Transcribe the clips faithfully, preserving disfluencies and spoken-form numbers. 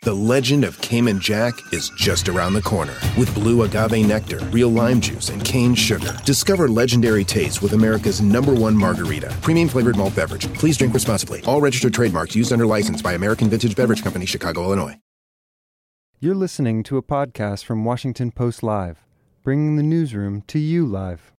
The legend of Cayman Jack is just around the corner. With blue agave nectar, real lime juice, and cane sugar. Discover legendary taste with America's number one margarita. Premium flavored malt beverage. Please drink responsibly. All registered trademarks used under license by American Vintage Beverage Company, Chicago, Illinois. You're listening to a podcast from Washington Post Live, bringing the newsroom to you live.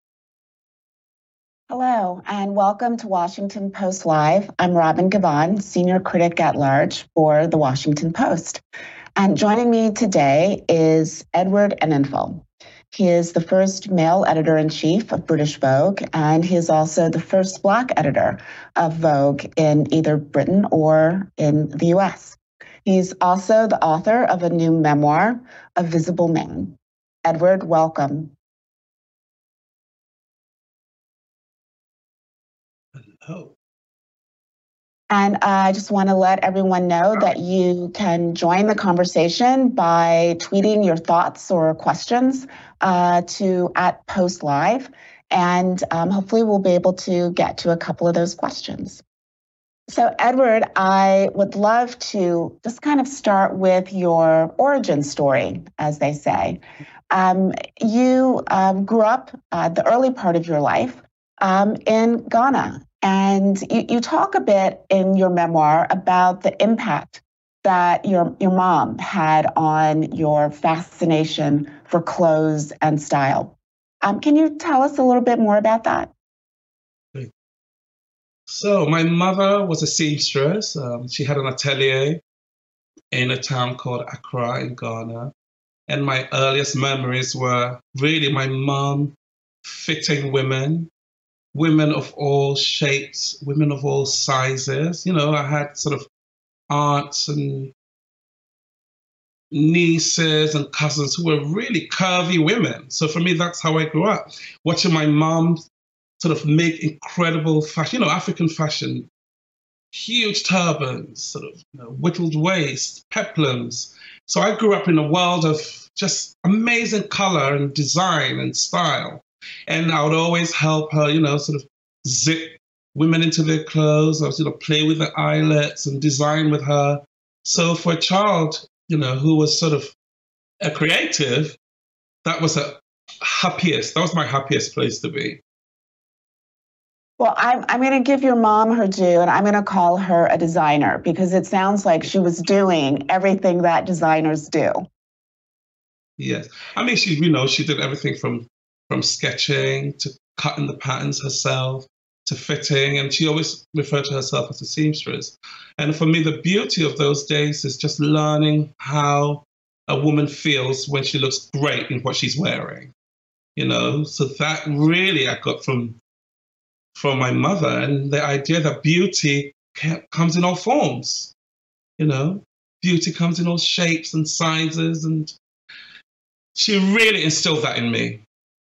Hello, and welcome to Washington Post Live. I'm Robin Givhan, Senior Critic at Large for The Washington Post. And joining me today is Edward Enninful. He is the first male editor-in-chief of British Vogue, and he is also the first Black editor of Vogue in either Britain or in the U S. He's also the author of a new memoir, A Visible Man. Edward, welcome. Oh. And I just want to let everyone know that you can join the conversation by tweeting your thoughts or questions uh, to at Post Live, and um, hopefully we'll be able to get to a couple of those questions. So, Edward, I would love to just kind of start with your origin story, as they say. Um, you um, grew up uh, the early part of your life um, in Ghana. And you, you talk a bit in your memoir about the impact that your, your mom had on your fascination for clothes and style. Um, can you tell us a little bit more about that? So my mother was a seamstress. Um, she had an atelier in a town called Accra in Ghana. And my earliest memories were really my mom fitting women. Women of all shapes, women of all sizes. You know, I had sort of aunts and nieces and cousins who were really curvy women. So for me, that's how I grew up, watching my mom sort of make incredible fashion, you know, African fashion, huge turbans, sort of you know, whittled waist, peplums. So I grew up in a world of just amazing color and design and style. And I would always help her, you know, sort of zip women into their clothes. I was, you know, play with the eyelets and design with her. So for a child, you know, who was sort of a creative, that was a happiest, that was my happiest place to be. Well, I'm, I'm going to give your mom her due, and I'm going to call her a designer because it sounds like she was doing everything that designers do. Yes. I mean, she, you know, she did everything from from sketching to cutting the patterns herself to fitting. And she always referred to herself as a seamstress. And for me, the beauty of those days is just learning how a woman feels when she looks great in what she's wearing. You know, so that really I got from, from my mother, and the idea that beauty comes in all forms. You know, beauty comes in all shapes and sizes. And she really instilled that in me.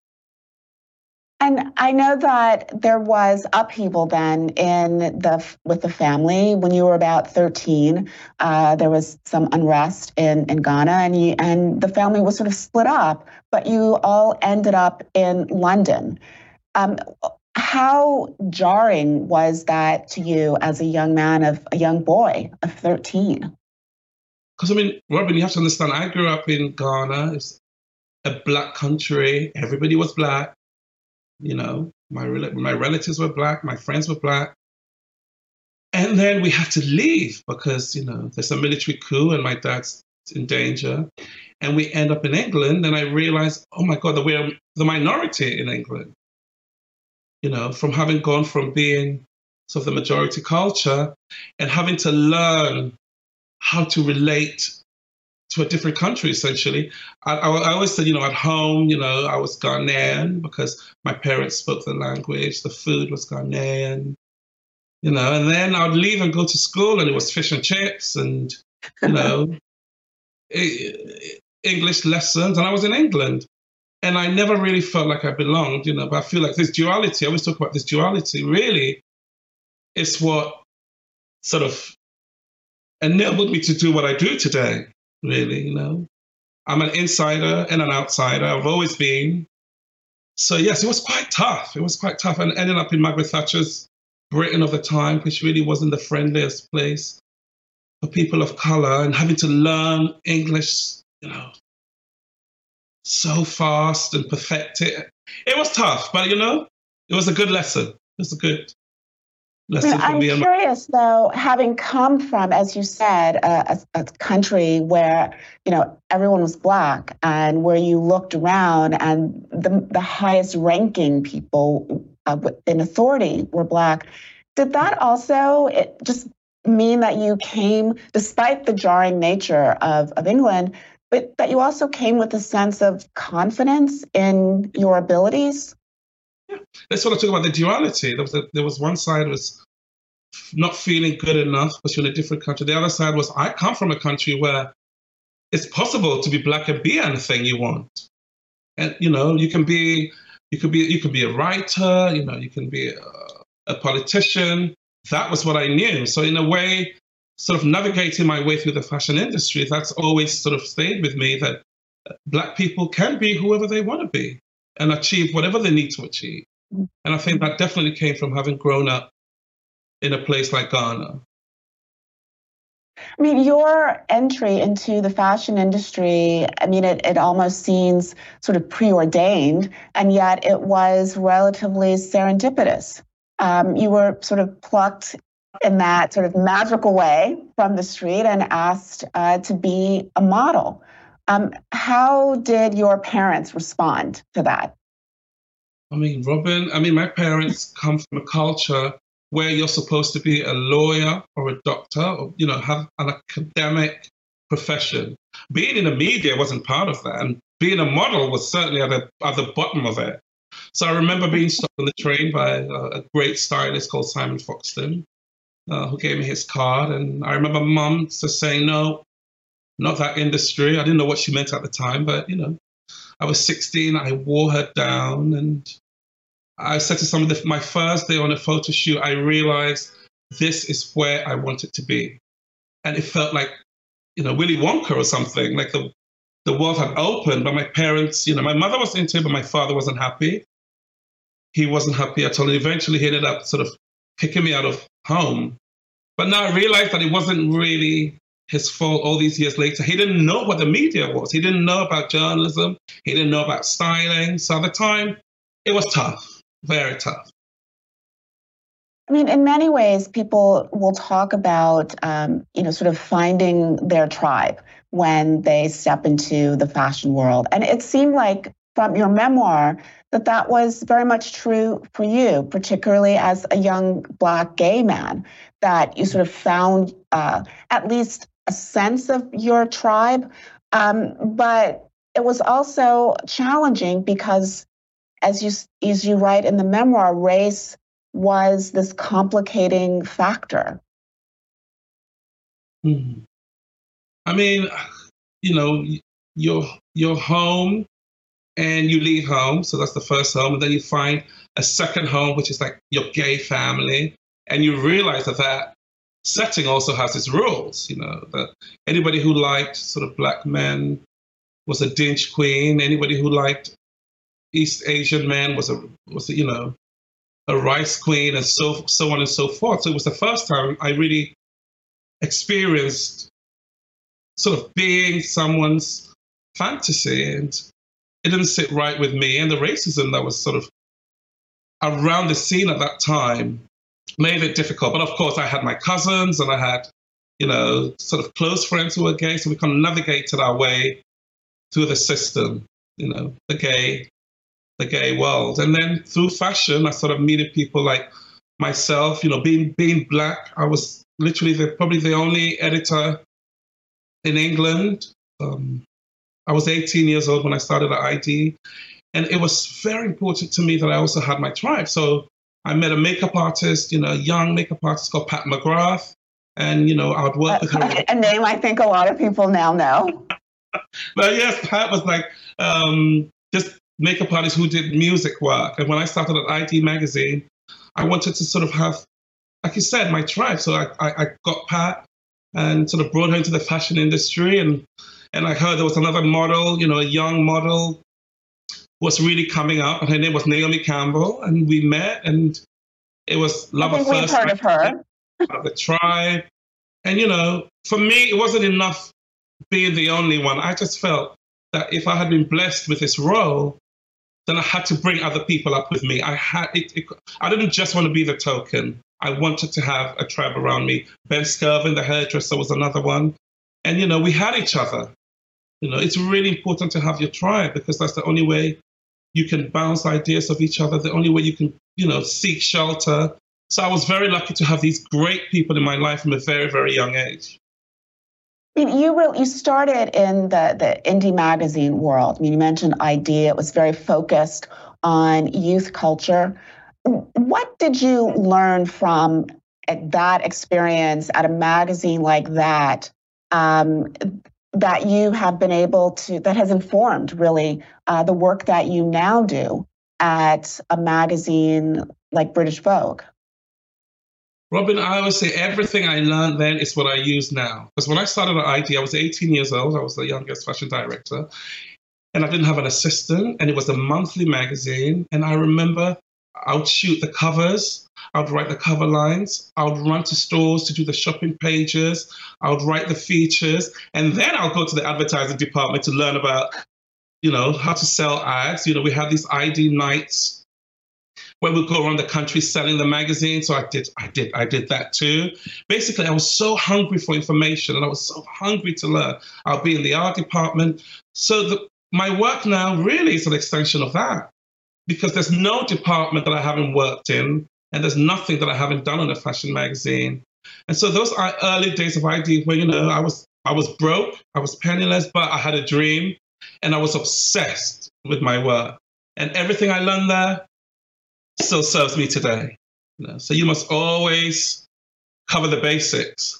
And I know that there was upheaval then in the with the family when you were about thirteen. Uh, there was some unrest in, in Ghana, and you, and the family was sort of split up. But you all ended up in London. Um, how jarring was that to you as a young man of a young boy of thirteen? Because I mean, Robin, you have to understand. I grew up in Ghana. It's a black country. Everybody was black. You know, my my relatives were black, my friends were black. And then we had to leave because, you know, there's a military coup and my dad's in danger. And we end up in England, and I realized, oh my God, that we're the minority in England. You know, from having gone from being sort of the majority culture and having to learn how to relate to a different country, essentially. I, I, I always said, you know, at home, you know, I was Ghanaian because my parents spoke the language, the food was Ghanaian, you know, and then I'd leave and go to school and it was fish and chips and, you know, English lessons, and I was in England. And I never really felt like I belonged, you know, but I feel like this duality, I always talk about this duality, really, is what sort of enabled me to do what I do today. Really, you know, I'm an insider and an outsider. I've always been. So yes, it was quite tough. It was quite tough, and ending up in Margaret Thatcher's Britain of the time, which really wasn't the friendliest place for people of color and having to learn English, you know, so fast and perfect it. It was tough, but you know, it was a good lesson. It was a good lesson I mean, for I'm me. I'm curious, though, having come from, as you said, a, a, a country where, you know, everyone was Black and where you looked around and the, the highest ranking people uh, in authority were Black. Did that also it just mean that you came, despite the jarring nature of, of England, but that you also came with a sense of confidence in your abilities? Yeah. Let's sort of talk about the duality. There was a, there was one side was not feeling good enough because you're in a different country. The other side was I come from a country where it's possible to be Black and be anything you want. And you know, you can be you could be you could be a writer. You know, you can be a, a politician. That was what I knew. So in a way, sort of navigating my way through the fashion industry, that's always sort of stayed with me, that Black people can be whoever they want to be and achieve whatever they need to achieve. And I think that definitely came from having grown up in a place like Ghana. I mean, your entry into the fashion industry, I mean, it, it almost seems sort of preordained, and yet it was relatively serendipitous. Um, you were sort of plucked in that sort of magical way from the street and asked uh, to be a model. Um, how did your parents respond to that? I mean, Robin, I mean, my parents come from a culture where you're supposed to be a lawyer or a doctor or, you know, have an academic profession. Being in the media wasn't part of that. And being a model was certainly at the, at the bottom of it. So I remember being stopped on the train by a, a great stylist called Simon Foxton, uh, who gave me his card. And I remember Mum just saying, no, not that industry. I didn't know what she meant at the time, but, you know, I was sixteen. I wore her down. And I said to somebody, my first day on a photo shoot, I realized this is where I wanted to be. And it felt like, you know, Willy Wonka or something, like the, the world had opened. But my parents, you know, my mother was into it, but my father wasn't happy. He wasn't happy at all. And eventually he ended up sort of kicking me out of home. But now I realized that it wasn't really his fault all these years later. He didn't know what the media was. He didn't know about journalism. He didn't know about styling. So at the time, it was tough, very tough. I mean, in many ways, people will talk about, um, you know, sort of finding their tribe when they step into the fashion world. And it seemed like from your memoir that that was very much true for you, particularly as a young Black gay man, that you sort of found uh, at least a sense of your tribe. Um, but it was also challenging because, as you, as you write in the memoir, race was this complicating factor. Mm-hmm. I mean, you know, you're, you're home and you leave home. So that's the first home. And then you find a second home, which is like your gay family. And you realize that that setting also has its rules, you know, that anybody who liked sort of Black men was a dinge queen. Anybody who liked East Asian men was a, was a, you know, a rice queen, and so so on and so forth. So it was the first time I really experienced sort of being someone's fantasy, and it didn't sit right with me. And the racism that was sort of around the scene at that time made it difficult. But of course, I had my cousins and I had, you know, sort of close friends who were gay, so we kind of navigated our way through the system, you know, the gay. the gay world. And then through fashion, I sort of meeting people like myself, you know, being being Black. I was literally the, probably the only editor in England. Um, I was eighteen years old when I started at I D. And it was very important to me that I also had my tribe. So I met a makeup artist, you know, a young makeup artist called Pat McGrath. And, you know, I would work with her. A name I think a lot of people now know. But yes, Pat was like um, just makeup artist who did music work. And when I started at I D magazine, I wanted to sort of have, like you said, my tribe. So I, I, I got Pat and sort of brought her into the fashion industry. And, and I heard there was another model, you know, a young model was really coming up, and her name was Naomi Campbell. And we met, and it was love at first sight. We've heard of her. The tribe. And, you know, for me, it wasn't enough being the only one. I just felt that if I had been blessed with this role, then I had to bring other people up with me. I had it, it, I didn't just want to be the token. I wanted to have a tribe around me. Ben Skirvin, the hairdresser, was another one. And, you know, we had each other. You know, it's really important to have your tribe because that's the only way you can bounce ideas of each other, the only way you can, you know, seek shelter. So I was very lucky to have these great people in my life from a very, very young age. I mean, you really, you started in the, the indie magazine world. I mean, you mentioned Idea. It was very focused on youth culture. What did you learn from that experience at a magazine like that um, that you have been able to, that has informed really uh, the work that you now do at a magazine like British Vogue? Robin, I always say everything I learned then is what I use now. Because when I started at I D, I was eighteen years old. I was the youngest fashion director. And I didn't have an assistant. And it was a monthly magazine. And I remember I would shoot the covers. I would write the cover lines. I would run to stores to do the shopping pages. I would write the features. And then I'll go to the advertising department to learn about, you know, how to sell ads. You know, we had these I D nights where we go around the country selling the magazine. So I did, I did, I did that too. Basically, I was so hungry for information and I was so hungry to learn. I'll be in the art department. So the, my work now really is an extension of that because there's no department that I haven't worked in and there's nothing that I haven't done on a fashion magazine. And so those are early days of I D where, you know, I was, I was broke, I was penniless, but I had a dream and I was obsessed with my work. And everything I learned there still serves me today. You know, so you must always cover the basics.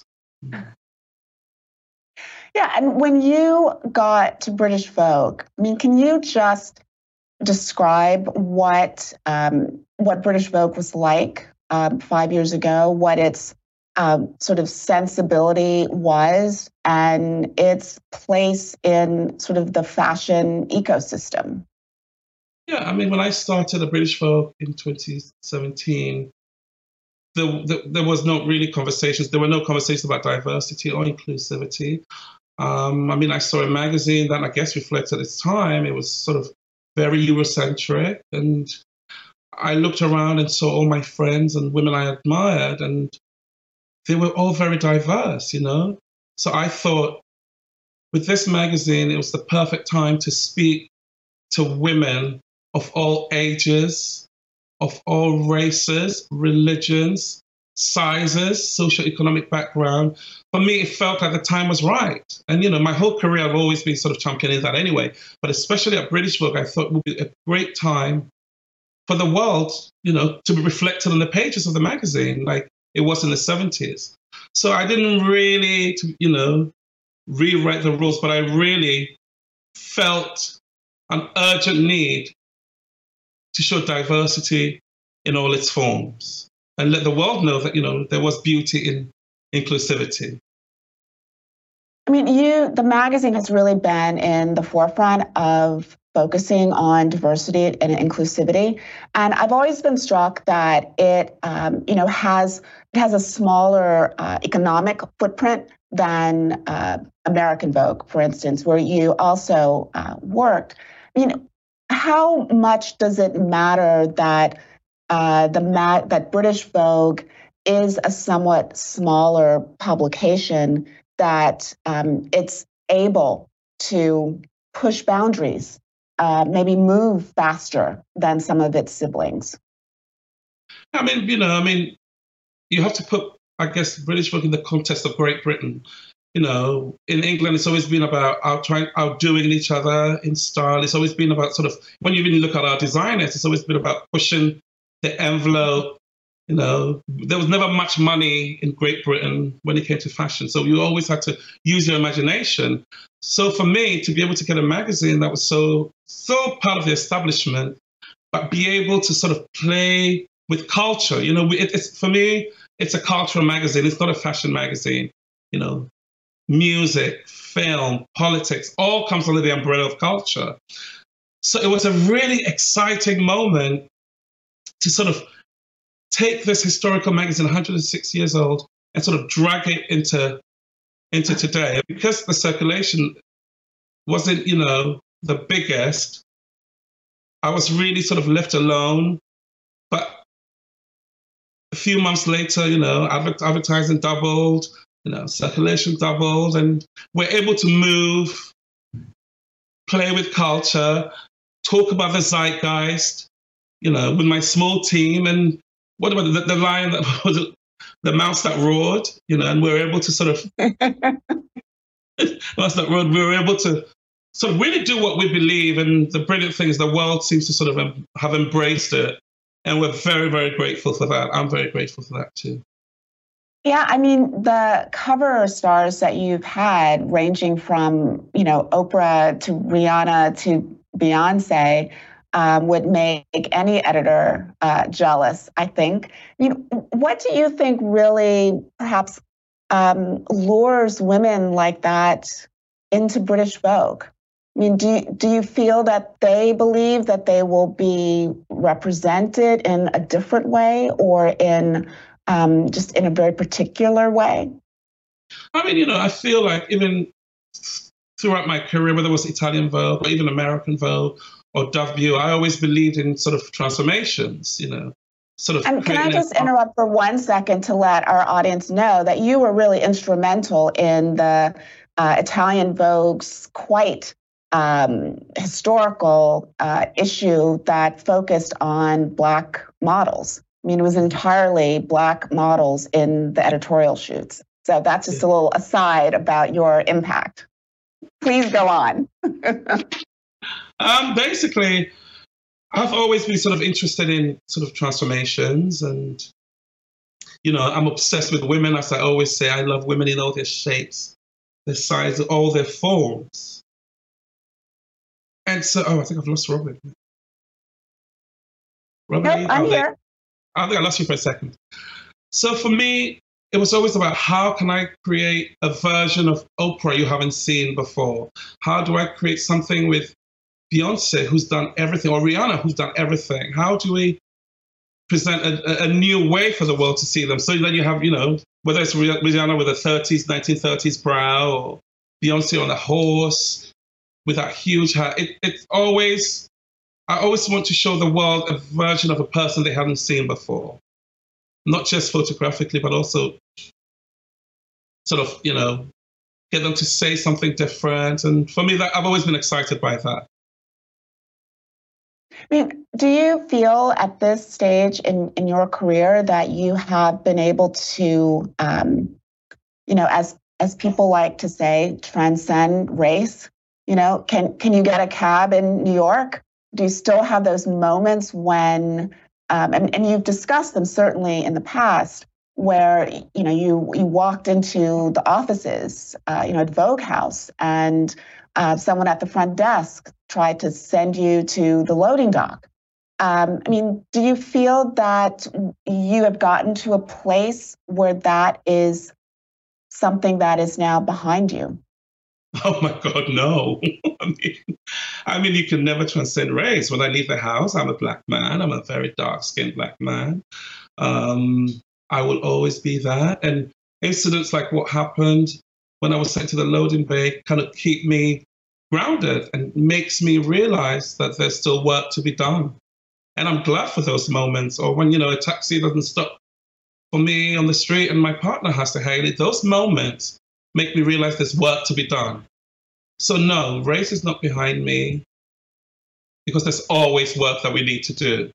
Yeah, and when you got to British Vogue, I mean, can you just describe what um, what British Vogue was like um, five years ago, what its um, sort of sensibility was, and its place in sort of the fashion ecosystem? Yeah, I mean, when I started at British Vogue in twenty seventeen, there, there, there was no really conversations. There were no conversations about diversity or inclusivity. Um, I mean, I saw a magazine that I guess reflected its time. It was sort of very Eurocentric. And I looked around and saw all my friends and women I admired, and they were all very diverse, you know? So I thought with this magazine, it was the perfect time to speak to women of all ages, of all races, religions, sizes, socioeconomic background. For me, it felt like the time was right. And, you know, my whole career, I've always been sort of championing that anyway. But especially at British Vogue, I thought it would be a great time for the world, you know, to be reflected on the pages of the magazine, like it was in the seventies. So I didn't really, you know, rewrite the rules, but I really felt an urgent need to show diversity in all its forms and let the world know that, you know, there was beauty in inclusivity. I mean, you, the magazine has really been in the forefront of focusing on diversity and inclusivity. And I've always been struck that it, um, you know, has, it has a smaller uh, economic footprint than uh, American Vogue, for instance, where you also uh, worked. I mean, how much does it matter that uh, the mag- that British Vogue is a somewhat smaller publication, that um, it's able to push boundaries, uh, maybe move faster than some of its siblings? I mean, you know, I mean, you have to put, I guess, British Vogue in the context of Great Britain. You know, in England, it's always been about out trying, outdoing each other in style. It's always been about sort of, when you really look at our designers, it's always been about pushing the envelope. You know, there was never much money in Great Britain when it came to fashion. So you always had to use your imagination. So for me, to be able to get a magazine that was so, so part of the establishment, but be able to sort of play with culture, you know, it, it's, for me, it's a cultural magazine. It's not a fashion magazine, you know. Music, film, politics, all comes under the umbrella of culture. So it was a really exciting moment to sort of take this historical magazine, one hundred six years old, and sort of drag it into into today. Because the circulation wasn't, you know, the biggest, I was really sort of left alone. But a few months later, you know, adver- advertising doubled, you know, circulation doubled, and we're able to move, play with culture, talk about the zeitgeist, you know, with my small team. And what about the, the lion that was it, the mouse that roared, you know, and we were able to sort of, mouse that roared, we were able to sort of really do what we believe. And the brilliant thing is the world seems to sort of um, have embraced it. And we're very, very grateful for that. I'm very grateful for that too. Yeah, I mean, the cover stars that you've had, ranging from, you know, Oprah to Rihanna to Beyonce, um, would make any editor uh, jealous, I think. I mean, what do you think really perhaps um, lures women like that into British Vogue? I mean, do you, do you feel that they believe that they will be represented in a different way, or in um, just in a very particular way? I mean, you know, I feel like even throughout my career, whether it was Italian Vogue or even American Vogue or Dove View, I always believed in sort of transformations, you know, sort of. And can I just interrupt for one second to let our audience know that you were really instrumental in the uh, Italian Vogue's quite Um, historical uh, issue that focused on Black models. I mean, it was entirely Black models in the editorial shoots. So that's just a little aside about your impact. Please go on. um, basically, I've always been sort of interested in sort of transformations, and, you know, I'm obsessed with women. As I always say, I love women in all their shapes, their sizes, all their forms. And so, oh, I think I've lost Robert. Robert, nope, I'm here. I think I lost you for a second. So for me, it was always about how can I create a version of Oprah you haven't seen before? How do I create something with Beyonce, who's done everything, or Rihanna, who's done everything? How do we present a, a new way for the world to see them? So that you have, you know, whether it's Rihanna with a thirties, nineteen thirties brow, or Beyonce on a horse with that huge hat. It, it's always, I always want to show the world a version of a person they haven't seen before. Not just photographically, but also sort of, you know, get them to say something different. And for me, that I've always been excited by that. I mean, do you feel at this stage in, in your career that you have been able to, um, you know, as as people like to say, transcend race? You know, can can you get a cab in New York? Do you still have those moments when, um, and, and you've discussed them certainly in the past, where, you know, you, you walked into the offices, uh, you know, at Vogue House, and uh, someone at the front desk tried to send you to the loading dock. Um, I mean, do you feel that you have gotten to a place where that is something that is now behind you? Oh my God, no. I mean, I mean, you can never transcend race. When I leave the house, I'm a Black man. I'm a very dark-skinned Black man. Um, I will always be that. And incidents like what happened when I was sent to the loading bay kind of keep me grounded and makes me realize that there's still work to be done. And I'm glad for those moments. Or when, you know, a taxi doesn't stop for me on the street and my partner has to hail it. Those moments make me realize there's work to be done. So no, race is not behind me, because there's always work that we need to do.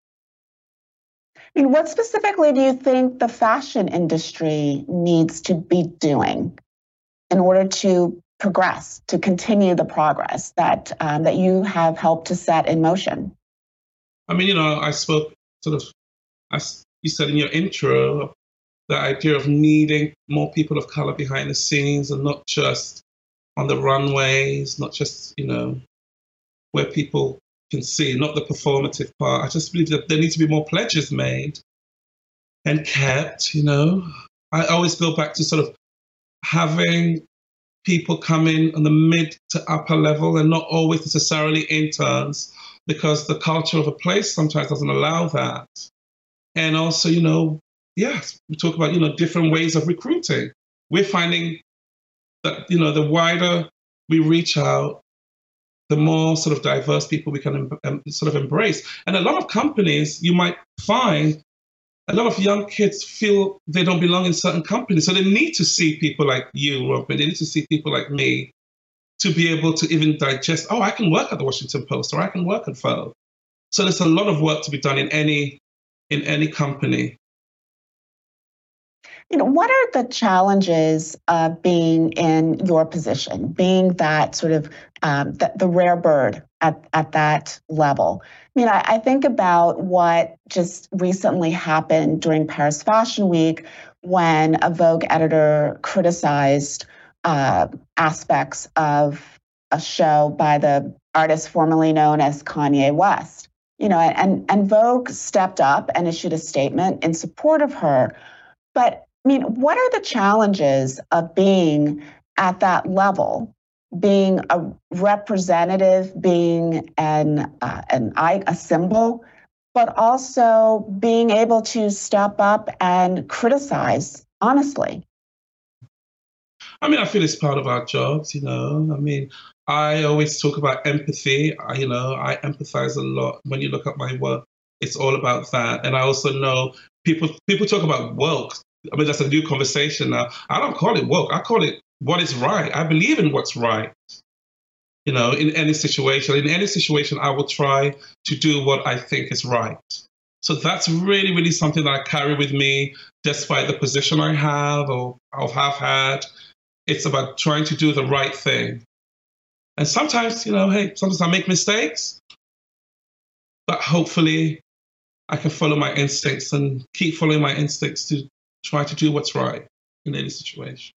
I mean, what specifically do you think the fashion industry needs to be doing in order to progress, to continue the progress that um, that you have helped to set in motion? I mean, you know, I spoke sort of, as you said in your intro, the idea of needing more people of color behind the scenes, and not just on the runways, not just, you know, where people can see, not the performative part. I just believe that there needs to be more pledges made and kept, you know. I always go back to sort of having people come in on the mid to upper level and not always necessarily interns, because the culture of a place sometimes doesn't allow that. And also, you know, yes, we talk about, you know, different ways of recruiting. We're finding that, you know, the wider we reach out, the more sort of diverse people we can um, sort of embrace. And a lot of companies, you might find, a lot of young kids feel they don't belong in certain companies. So they need to see people like you, Robin. They need to see people like me to be able to even digest, oh, I can work at the Washington Post, or I can work at Vogue. So there's a lot of work to be done in any in any company. You know, what are the challenges of being in your position, being that sort of um, the, the rare bird at, at that level? I mean, I, I think about what just recently happened during Paris Fashion Week when a Vogue editor criticized uh, aspects of a show by the artist formerly known as Kanye West. You know, and, and Vogue stepped up and issued a statement in support of her. But I mean, what are the challenges of being at that level, being a representative, being an uh, an a symbol, but also being able to step up and criticize honestly? I mean, I feel it's part of our jobs, you know. I mean, I always talk about empathy. I, you know, I empathize a lot. When you look at my work, it's all about that. And I also know people people talk about woke. I mean, that's a new conversation now. I don't call it woke. I call it what is right. I believe in what's right. You know, in any situation, in any situation, I will try to do what I think is right. So that's really, really something that I carry with me, despite the position I have or, or have had. It's about trying to do the right thing. And sometimes, you know, hey, sometimes I make mistakes, but hopefully I can follow my instincts and keep following my instincts to try to do what's right in any situation.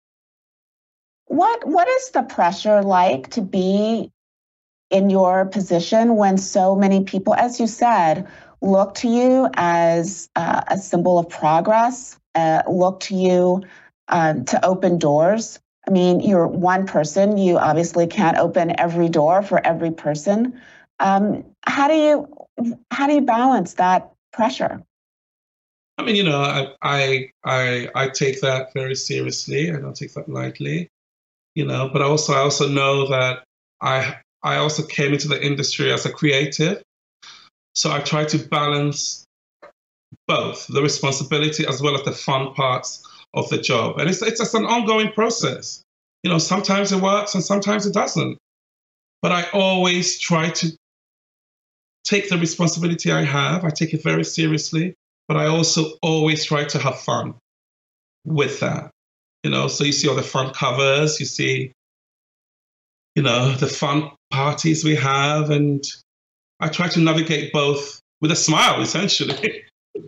What What is the pressure like to be in your position when so many people, as you said, look to you as uh, a symbol of progress, uh, look to you um, to open doors? I mean, you're one person. You obviously can't open every door for every person. Um, how do you how do you balance that pressure? I mean, you know, I I I, I take that very seriously. I don't take that lightly. You know, but also I also know that I I also came into the industry as a creative, so I try to balance both the responsibility as well as the fun parts of the job. And it's it's just an ongoing process. You know, sometimes it works and sometimes it doesn't. But I always try to take the responsibility I have. I take it very seriously, but I also always try to have fun with that. You know, so you see all the fun covers, you see, you know, the fun parties we have, and I try to navigate both with a smile, essentially.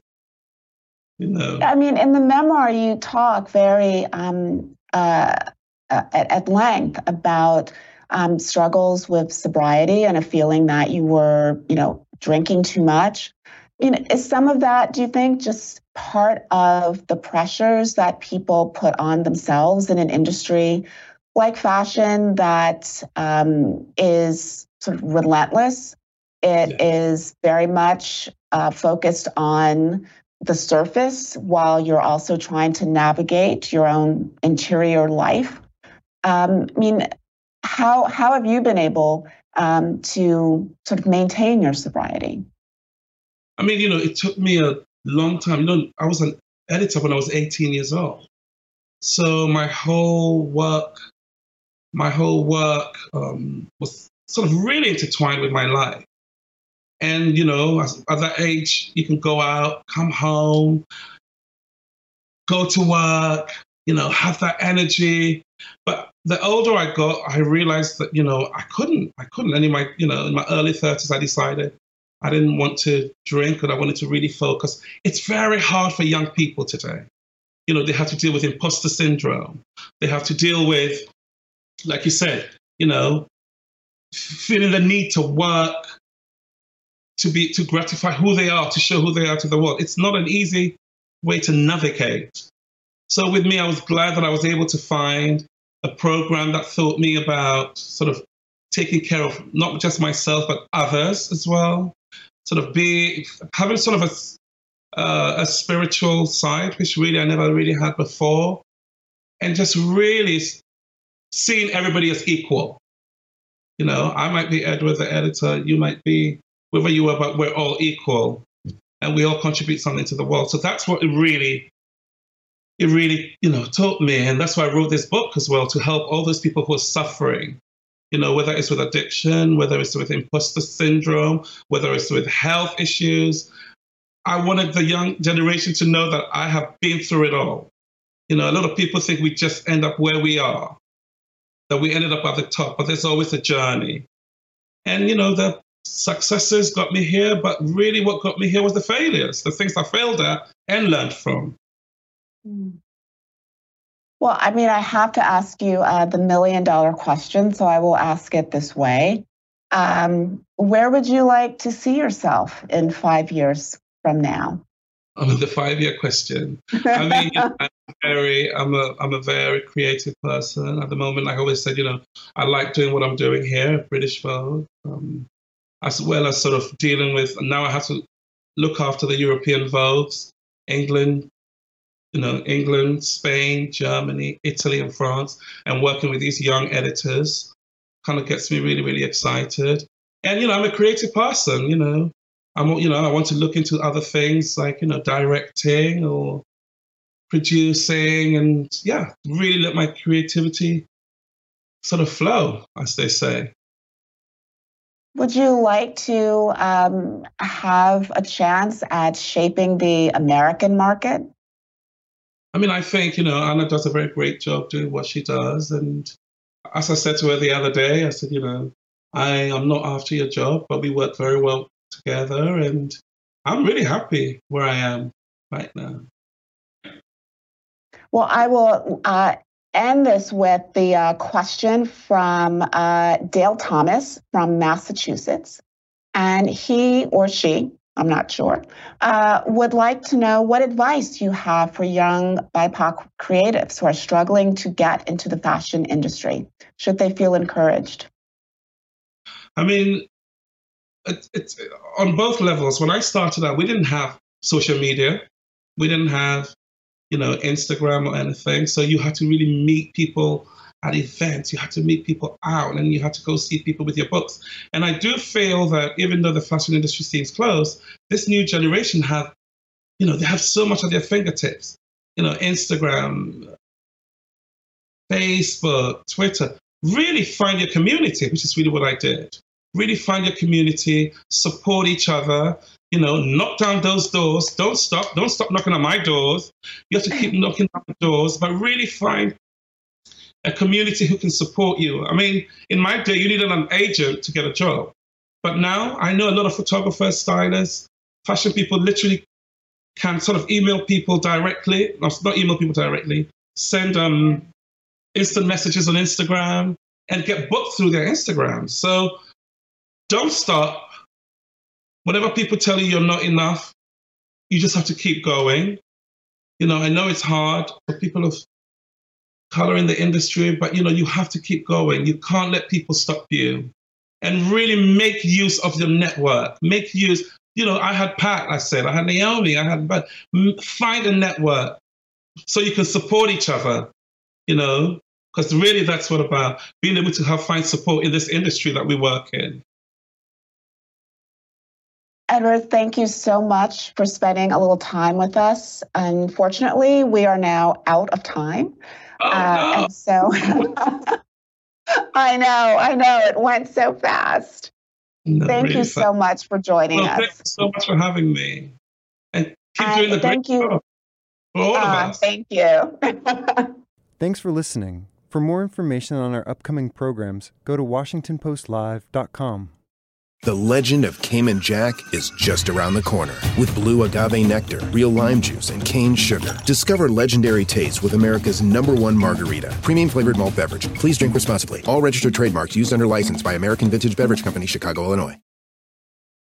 You know. I mean, in the memoir, you talk very um, uh, at, at length about um, struggles with sobriety and a feeling that you were, you know, drinking too much. You know, is some of that, do you think, just part of the pressures that people put on themselves in an industry like fashion that um, is sort of relentless? It yeah. is very much uh, focused on the surface while you're also trying to navigate your own interior life. Um, I mean, how how have you been able um, to sort of maintain your sobriety? I mean, you know, it took me a long time. You know, I was an editor when I was eighteen years old. So my whole work, my whole work um, was sort of really intertwined with my life. And, you know, at that age, you can go out, come home, go to work, you know, have that energy. But the older I got, I realized that, you know, I couldn't, I couldn't. And in my, you know, in my early thirties, I decided I didn't want to drink and I wanted to really focus. It's very hard for young people today. You know, they have to deal with imposter syndrome. They have to deal with, like you said, you know, feeling the need to work, to be to gratify who they are, to show who they are to the world. It's not an easy way to navigate. So with me, I was glad that I was able to find a program that taught me about sort of taking care of not just myself, but others as well. Sort of be having sort of uh, a spiritual side, which really I never really had before. And just really seeing everybody as equal. You know, I might be Edward, the editor, you might be whoever you are, but we're all equal. And we all contribute something to the world. So that's what it really, it really, you know, taught me. And that's why I wrote this book as well, to help all those people who are suffering, you know, whether it's with addiction, whether it's with imposter syndrome, whether it's with health issues. I wanted the young generation to know that I have been through it all. You know, a lot of people think we just end up where we are, that we ended up at the top, but there's always a journey. And, you know, the successes got me here, but really what got me here was the failures, the things I failed at and learned from. Well, I mean, I have to ask you uh, the million dollar question, so I will ask it this way. Um, where would you like to see yourself in five years from now? Oh, the five-year question. I mean, you know, I'm very, I'm a, I'm a very creative person at the moment. Like I always said, you know, I like doing what I'm doing here at British Vogue, um, as well as sort of dealing with. Now I have to look after the European Vogues, England, you know, England, Spain, Germany, Italy, and France, and working with these young editors kind of gets me really, really excited. And you know, I'm a creative person. You know. I'm, you know, I want to look into other things like, you know, directing or producing and, yeah, really let my creativity sort of flow, as they say. Would you like to um, have a chance at shaping the American market? I mean, I think, you know, Anna does a very great job doing what she does. And as I said to her the other day, I said, you know, I am not after your job, but we work very well together, and I'm really happy where I am right now. Well, I will uh, end this with the uh, question from uh, Dale Thomas from Massachusetts, and he or she, I'm not sure, uh, would like to know what advice you have for young B I P O C creatives who are struggling to get into the fashion industry. Should they feel encouraged? I mean, It's, it's on both levels. When I started out, we didn't have social media. We didn't have, you know, Instagram or anything. So you had to really meet people at events. You had to meet people out, and you had to go see people with your books. And I do feel that even though the fashion industry seems closed, this new generation have, you know, they have so much at their fingertips. You know, Instagram, Facebook, Twitter. Really find your community, which is really what I did. Really find your community, support each other, you know, knock down those doors. Don't stop. Don't stop knocking on my doors. You have to keep knocking on the doors, but really find a community who can support you. I mean, in my day, you needed an agent to get a job. But now I know a lot of photographers, stylists, fashion people literally can sort of email people directly, not email people directly, send um, instant messages on Instagram and get booked through their Instagram. So don't stop. Whatever people tell you you're not enough, you just have to keep going. You know, I know it's hard for people of color in the industry, but, you know, you have to keep going. You can't let people stop you. And really make use of your network. Make use, you know, I had Pat, I said, I had Naomi, I had, but find a network so you can support each other, you know, because really that's what about being able to have find support in this industry that we work in. Edward, thank you so much for spending a little time with us. Unfortunately, we are now out of time. Oh, uh, no. And so I know, I know, it went so fast. No, thank really you so fun. much for joining well, us. Thank you so much for having me. And keep uh, doing the thank great you. job for all of Uh, us. thank you. Thanks for listening. For more information on our upcoming programs, go to washington post live dot com. The legend of Cayman Jack is just around the corner. With blue agave nectar, real lime juice, and cane sugar. Discover legendary taste with America's number one margarita. Premium flavored malt beverage. Please drink responsibly. All registered trademarks used under license by American Vintage Beverage Company, Chicago, Illinois.